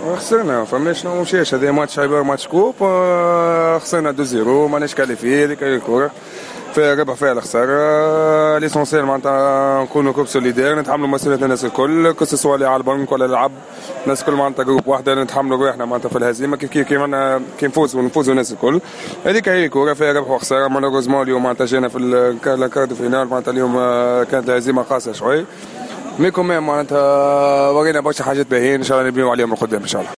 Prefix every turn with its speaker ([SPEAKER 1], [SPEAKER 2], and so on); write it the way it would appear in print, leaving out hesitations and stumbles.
[SPEAKER 1] خسرنا فماش شنو مشاش هذا ماتش عباره ماتش كوب، خسرنا 2-0 ماناش كاليفي هذيك هي الكره فيها ربح فيها الخساره. ليسونسيال معناتها نكونوا كوب سوليدير، نتحملوا مسؤوليه الناس الكل كسوا اللي على البنك ولا العب الناس الكل معناتها جروب واحده نتحملوا روحنا معناتها في الهزيمه كيف كي نفوزوا الناس الكل. هذيك هي الكره فيها ربح وخساره. مالوغوزمون اليوم معناتها جينا في الكارد فينال معناتها اليوم كانت الهزيمه قاسيه شوي ميكم معناتها ورينا برشا حاجات باهيين ان شاء الله نبنيو عليهم القدام ان شاء الله.